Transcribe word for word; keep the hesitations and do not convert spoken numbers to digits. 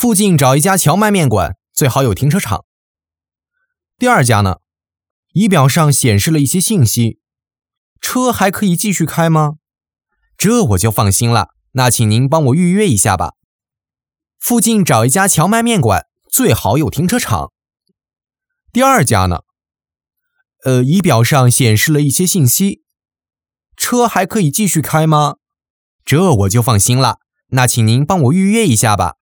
附近找一家荞麦面馆，最好有停车场。第二家呢，仪表上显示了一些信息，车还可以继续开吗？这我就放心了，那请您帮我预约一下吧。附近找一家荞麦面馆，最好有停车场。第二家呢，呃，仪表上显示了一些信息，车还可以继续开吗？这我就放心了，那请您帮我预约一下吧。